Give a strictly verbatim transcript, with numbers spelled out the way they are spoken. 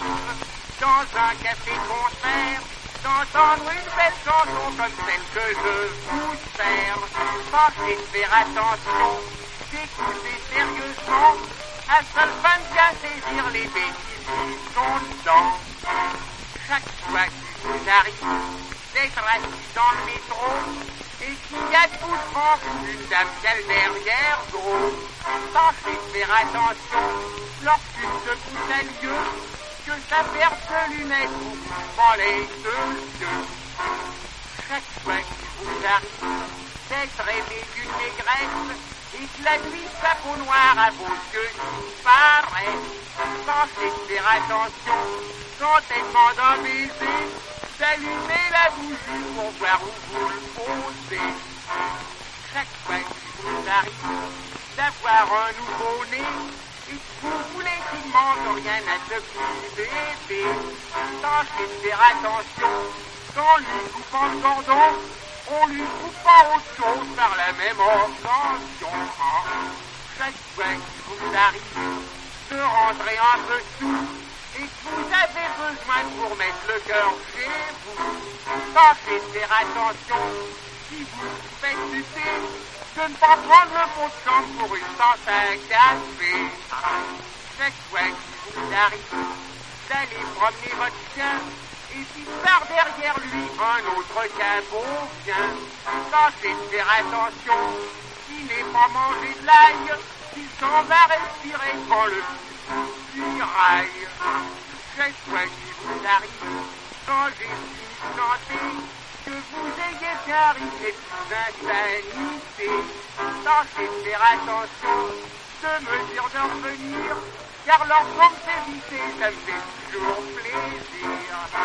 arrive dans un café-concert d'entendre une belle chanson comme celle que je vous sers. Pensez de faire attention, d'écouter sérieusement, à seule fin de bien saisir les bêtises qui sont dedans. Chaque fois qu'il vous arrive d'être assis dans le métro et qu'il y a debout devant vous une dame cale derrière gros, pensez de faire attention lorsqu'une secousse a lieu, que sa paire de lunettes vous prend les deux yeux. Chaque fois qu'il vous arrive d'être rêvé d'une négresse et que la nuit sa peau noire à vos yeux disparaît, pensez de faire attention quand elle demande un baiser, d'allumer la bougie pour voir où vous le posez. Chaque fois qu'il vous arrive d'avoir un nouveau-né et que vous voulez qu'il manque rien à ce petit bébé, tâchez de faire attention qu'en lui coupant le cordon, on lui coupe pas autre chose par la même occasion. Chaque fois qu'il vous arrive de rentrer un peu sous et que vous avez besoin pour mettre le cœur chez vous, tâchez de faire attention si vous faites du thé, de ne pas prendre le pot de chambre pour une tasse à café. Chaque fois qu'il vous arrive d'aller promener votre chien et si par derrière lui un autre cabot vient, tâchez de faire attention qu'il n'ait pas mangé de l'ail, qu'il s'en va respirer quand le petit raille. Chaque fois qu'il vous arrive, quand j'ai fini de chanter, que vous ayez bien ri et toute insanité, tâchez de faire attention, de me dire de revenir, car lorsqu'on me fait visiter, ça me fait toujours plaisir.